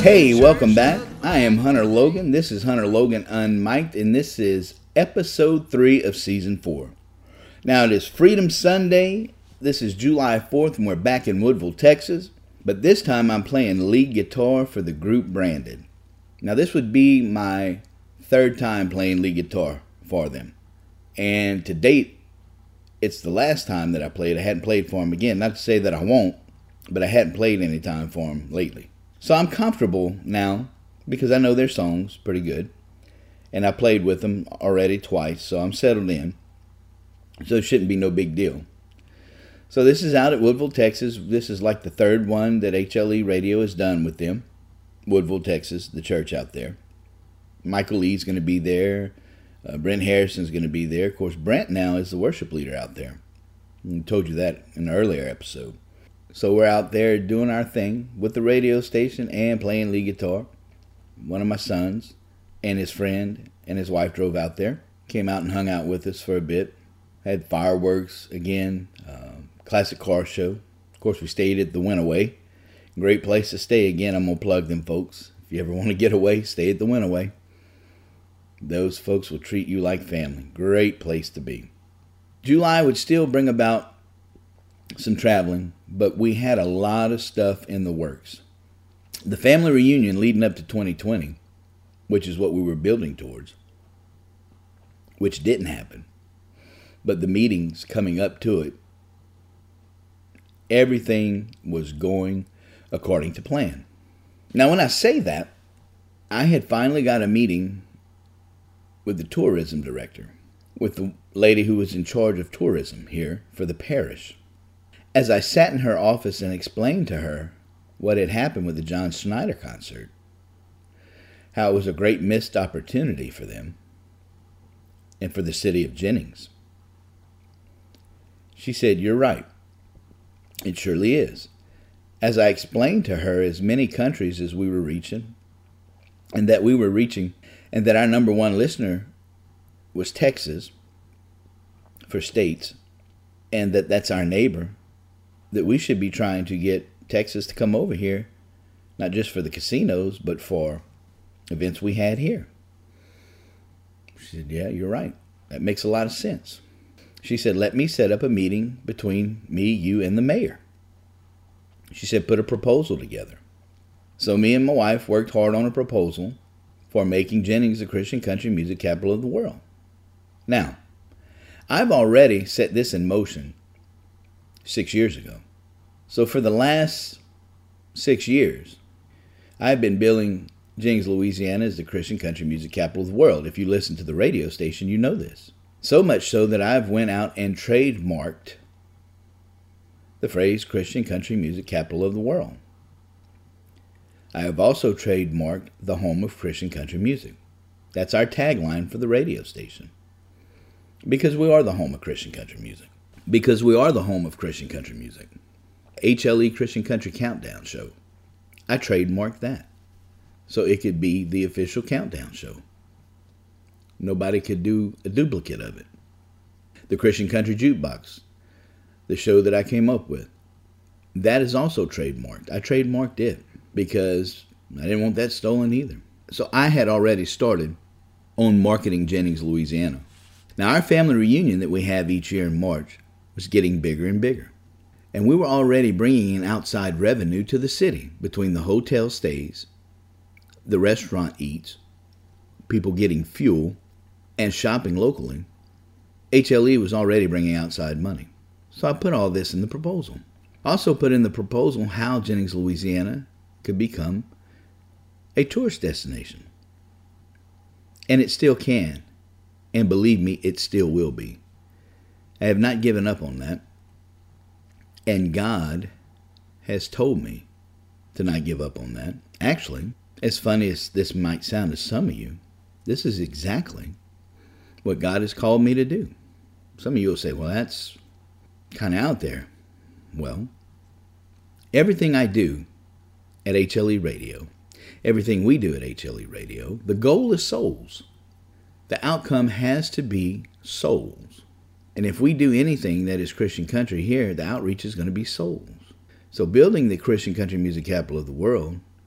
Hey, welcome back. I am Hunter Logan. This is Hunter Logan Unmiked, and this is episode 3 of season 4. Now, it is Freedom Sunday. This is July 4th, and we're back in Woodville, Texas. But this time I'm playing lead guitar for the group Branded. Now, this would be my third time playing lead guitar for them. And to date, it's the last time that I played. I hadn't played for them again. Not to say that I won't, but I hadn't played any time for them lately. So I'm comfortable now because I know their songs pretty good. And I played with them already twice, so I'm settled in. So it shouldn't be no big deal. So this is out at Woodville, Texas. This is like the third one that HLE Radio has done with them. Woodville, Texas, the church out there. Michael Lee's going to be there. Brent Harrison's going to be there. Of course, Brent now is the worship leader out there. I told you that in an earlier episode. So we're out there doing our thing with the radio station and playing lead guitar. One of my sons and his friend and his wife drove out there. Came out and hung out with us for a bit. Had fireworks again. Classic car show. Of course, we stayed at the Winaway. Great place to stay. Again, I'm going to plug them folks. If you ever want to get away, stay at the Winaway. Those folks will treat you like family. Great place to be. July would still bring about some traveling, but we had a lot of stuff in the works. The family reunion leading up to 2020, which is what we were building towards, which didn't happen. But the meetings coming up to it, everything was going according to plan. Now, when I say that, I had finally got a meeting with the tourism director, with the lady who was in charge of tourism here for the parish. As I sat in her office and explained to her what had happened with the John Schneider concert, how it was a great missed opportunity for them and for the city of Jennings, she said, "You're right. It surely is." As I explained to her as many countries as we were reaching, and that our number one listener was Texas for states, and that's our neighbor, that we should be trying to get Texas to come over here, not just for the casinos, but for events we had here. She said, "Yeah, you're right. That makes a lot of sense." She said, "Let me set up a meeting between me, you, and the mayor." She said, "Put a proposal together." So me and my wife worked hard on a proposal for making Jennings the Christian country music capital of the world. Now, I've already set this in motion 6 years ago. So for the last 6 years, I've been billing Jennings, Louisiana as the Christian country music capital of the world. If you listen to the radio station, you know this. So much so that I've went out and trademarked the phrase Christian country music capital of the world. I have also trademarked the home of Christian country music. That's our tagline for the radio station. Because we are the home of Christian country music. Because we are the home of Christian country music. HLE Christian Country Countdown Show. I trademarked that. So it could be the official countdown show. Nobody could do a duplicate of it. The Christian Country Jukebox, the show that I came up with, that is also trademarked. I trademarked it because I didn't want that stolen either. So I had already started on marketing Jennings, Louisiana. Now, our family reunion that we have each year in March was getting bigger and bigger. And we were already bringing in outside revenue to the city between the hotel stays, the restaurant eats, people getting fuel, and shopping locally. HLE was already bringing outside money. So I put all this in the proposal. I also put in the proposal how Jennings, Louisiana could become a tourist destination. And it still can. And believe me, it still will be. I have not given up on that. And God has told me to not give up on that. Actually, as funny as this might sound to some of you, this is exactly what God has called me to do. Some of you will say, well, that's kind of out there. Well, everything I do at HLE Radio, everything we do at HLE Radio, the goal is souls. The outcome has to be souls. And if we do anything that is Christian country here, the outreach is going to be souls. So building the Christian country music capital of the world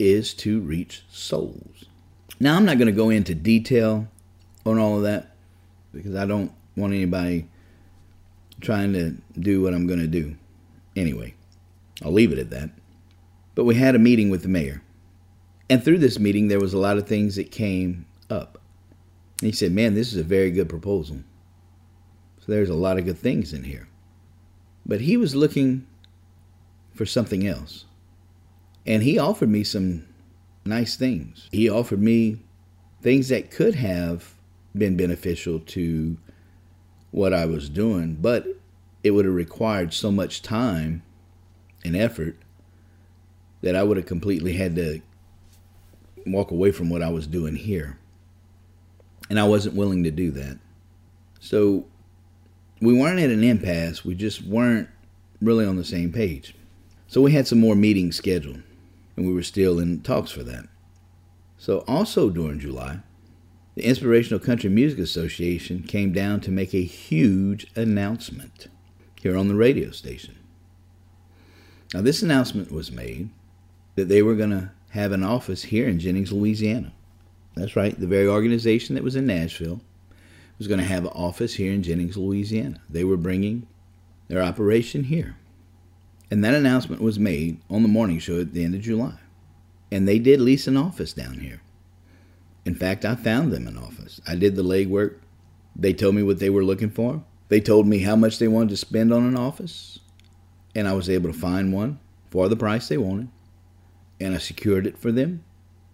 is to reach souls. Now, I'm not going to go into detail on all of that because I don't want anybody trying to do what I'm going to do. Anyway, I'll leave it at that. But we had a meeting with the mayor. And through this meeting, there was a lot of things that came up. And he said, man, this is a very good proposal. So there's a lot of good things in here. But he was looking for something else. And he offered me some nice things. He offered me things that could have been beneficial to what I was doing, but it would have required so much time and effort that I would have completely had to walk away from what I was doing here. And I wasn't willing to do that. So we weren't at an impasse. We just weren't really on the same page. So we had some more meetings scheduled, and we were still in talks for that. So also during July, the Inspirational Country Music Association came down to make a huge announcement here on the radio station. Now, this announcement was made that they were going to have an office here in Jennings, Louisiana. That's right, the very organization that was in Nashville was going to have an office here in Jennings, Louisiana. They were bringing their operation here. And that announcement was made on the morning show at the end of July. And they did lease an office down here. In fact, I found them an office. I did the legwork. They told me what they were looking for. They told me how much they wanted to spend on an office. And I was able to find one for the price they wanted. And I secured it for them.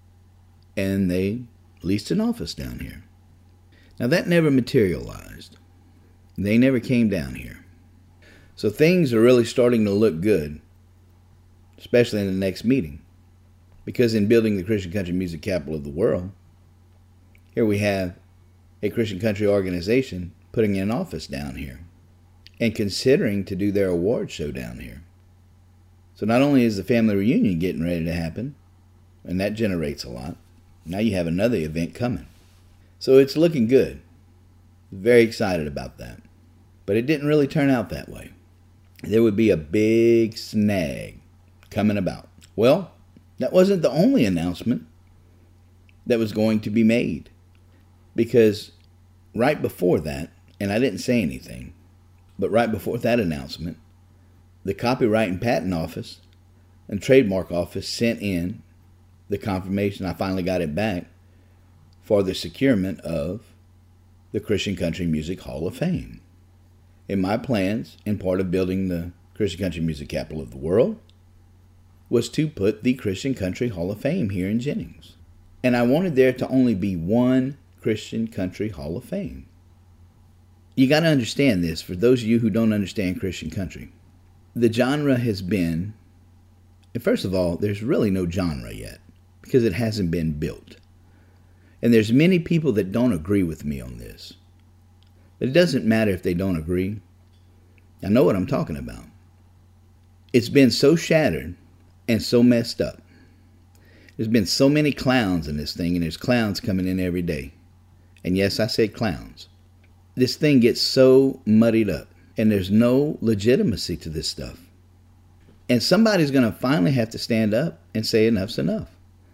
And they leased an office down here. Now, that never materialized. They never came down here. So things are really starting to look good, especially in the next meeting. Because in building the Christian country music capital of the world, here we have a Christian country organization putting an office down here and considering to do their award show down here. So not only is the family reunion getting ready to happen, and that generates a lot, now you have another event coming. So it's looking good. Very excited about that. But it didn't really turn out that way. There would be a big snag coming about. Well, that wasn't the only announcement that was going to be made. Because right before that, and I didn't say anything, but right before that announcement, the Copyright and Patent Office and Trademark Office sent in the confirmation, I finally got it back, for the securement of the Christian Country Music Hall of Fame. In my plans, and part of building the Christian Country Music Capital of the world, was to put the Christian Country Hall of Fame here in Jennings. And I wanted there to only be one Christian Country Hall of Fame. You got to understand this, for those of you who don't understand Christian country. The genre has been, and first of all, there's really no genre yet, because it hasn't been built. And there's many people that don't agree with me on this. But it doesn't matter if they don't agree. I know what I'm talking about. It's been so shattered and so messed up. There's been so many clowns in this thing, and there's clowns coming in every day. And yes, I said clowns. This thing gets so muddied up, and there's no legitimacy to this stuff. And somebody's going to finally have to stand up and say enough's enough.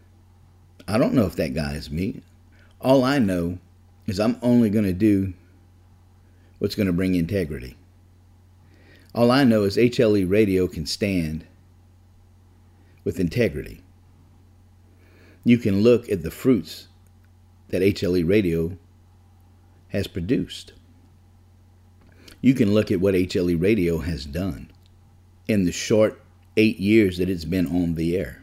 I don't know if that guy is me. All I know is I'm only going to do what's going to bring integrity. All I know is HLE Radio can stand with integrity. You can look at the fruits that HLE Radio has produced. You can look at what HLE Radio has done in the short 8 years that it's been on the air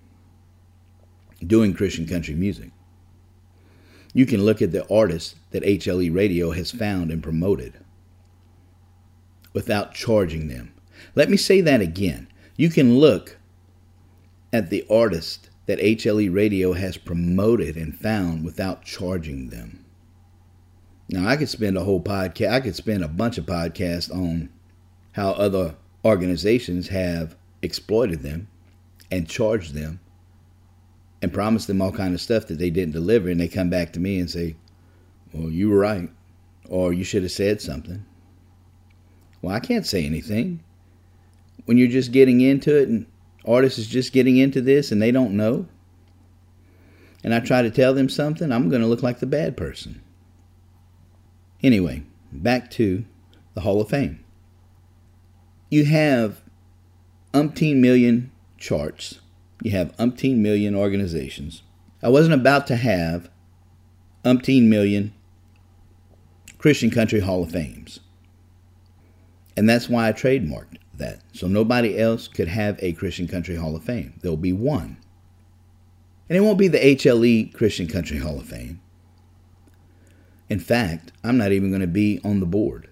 doing Christian country music. You can look at the artists that HLE Radio has found and promoted without charging them. Let me say that again. You can look at the artists that HLE Radio has promoted and found without charging them. Now, I could spend a whole podcast, I could spend a bunch of podcasts on how other organizations have exploited them and charged them and promised them all kind of stuff that they didn't deliver, and they come back to me and say, well, you were right, or you should have said something. Well, I can't say anything. When you're just getting into it and artists is just getting into this and they don't know, and I try to tell them something, I'm going to look like the bad person. Anyway, back to the Hall of Fame. You have umpteen million charts. You have umpteen million organizations. I wasn't about to have umpteen million Christian Country Hall of Fames. And that's why I trademarked that. So nobody else could have a Christian Country Hall of Fame. There'll be one. And it won't be the HLE Christian Country Hall of Fame. In fact, I'm not even going to be on the board.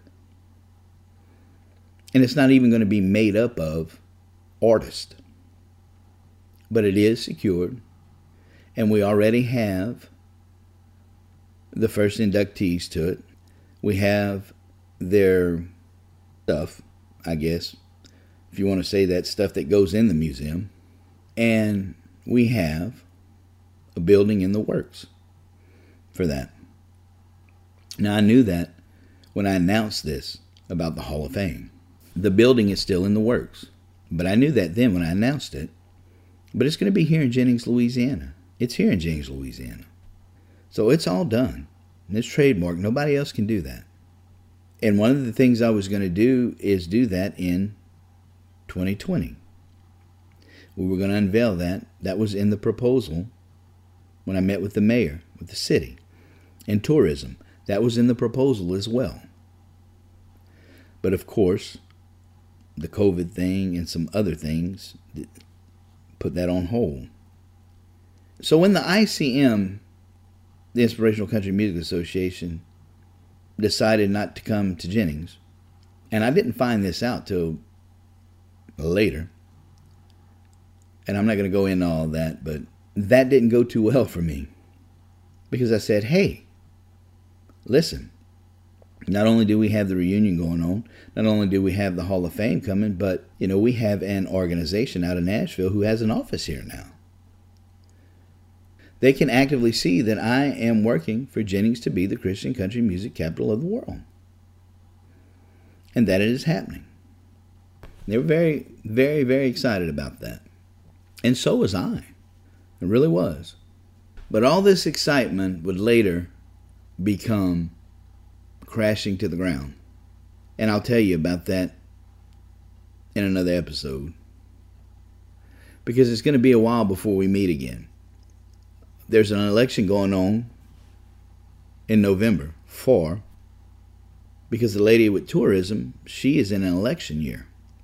And it's not even going to be made up of artists. But it is secured. And we already have the first inductees to it. We have their stuff, I guess, if you want to say that, stuff that goes in the museum. And we have a building in the works for that. Now, I knew that when I announced this about the Hall of Fame. The building is still in the works. But I knew that then when I announced it. But it's going to be here in Jennings, Louisiana. It's here in Jennings, Louisiana. So it's all done. And it's trademarked. Nobody else can do that. And one of the things I was going to do is do that in 2020. We were going to unveil that. That was in the proposal when I met with the mayor, with the city. And tourism. That was in the proposal as well. But of course, the COVID thing and some other things put that on hold. So when the ICM, the Inspirational Country Music Association, decided not to come to Jennings, and I didn't find this out till later, and I'm not going to go into all that, but that didn't go too well for me, because I said, hey, listen, not only do we have the reunion going on, not only do we have the Hall of Fame coming, but, we have an organization out of Nashville who has an office here now. They can actively see that I am working for Jennings to be the Christian country music capital of the world. And that it is happening. They were very, very, very excited about that. And so was I. It really was. But all this excitement would later become crashing to the ground. And I'll tell you about that in another episode. Because it's going to be a while before we meet again. There's an election going on in November because the lady with tourism, she is in an election year.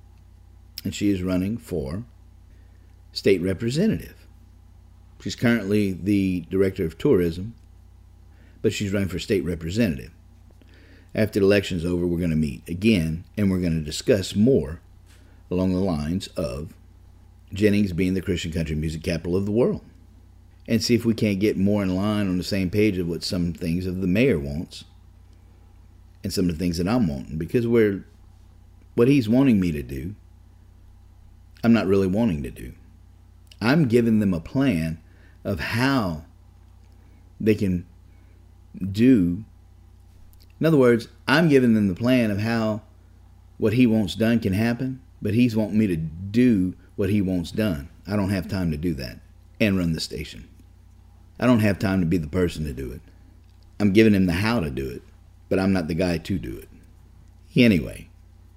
And she is running for state representative. She's currently the director of tourism, but she's running for state representative. After the election's over, we're going to meet again, and we're going to discuss more along the lines of Jennings being the Christian country music capital of the world. And see if we can't get more in line on the same page of what some things of the mayor wants and some of the things that I'm wanting. Because what he's wanting me to do, I'm not really wanting to do. I'm giving them a plan of how they can do. In other words, I'm giving them the plan of how what he wants done can happen, but he's wanting me to do what he wants done. I don't have time to do that and run the station. I don't have time to be the person to do it. I'm giving him the how to do it, but I'm not the guy to do it. Anyway,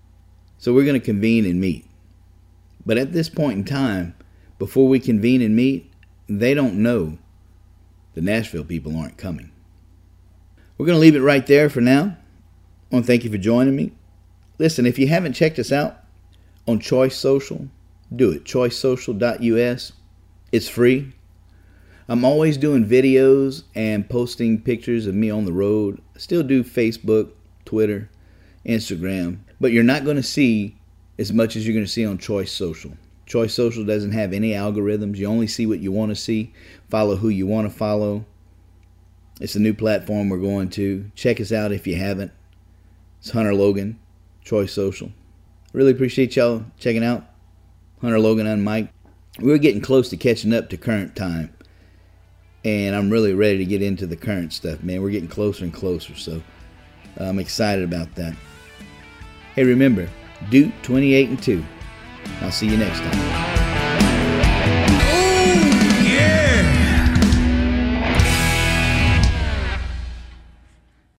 so we're going to convene and meet. But at this point in time, before we convene and meet, they don't know the Nashville people aren't coming. We're going to leave it right there for now. I want to thank you for joining me. Listen, if you haven't checked us out on Choice Social, do it. choicesocial.us. It's free. I'm always doing videos and posting pictures of me on the road. I still do Facebook, Twitter, Instagram. But you're not going to see as much as you're going to see on Choice Social. Choice Social doesn't have any algorithms. You only see what you want to see. Follow who you want to follow. It's a new platform we're going to. Check us out if you haven't. It's Hunter Logan, Choice Social. Really appreciate y'all checking out Hunter Logan on mic. We're getting close to catching up to current time. And I'm really ready to get into the current stuff, man. We're getting closer and closer, so I'm excited about that. Hey, remember, Duke 28-2. I'll see you next time.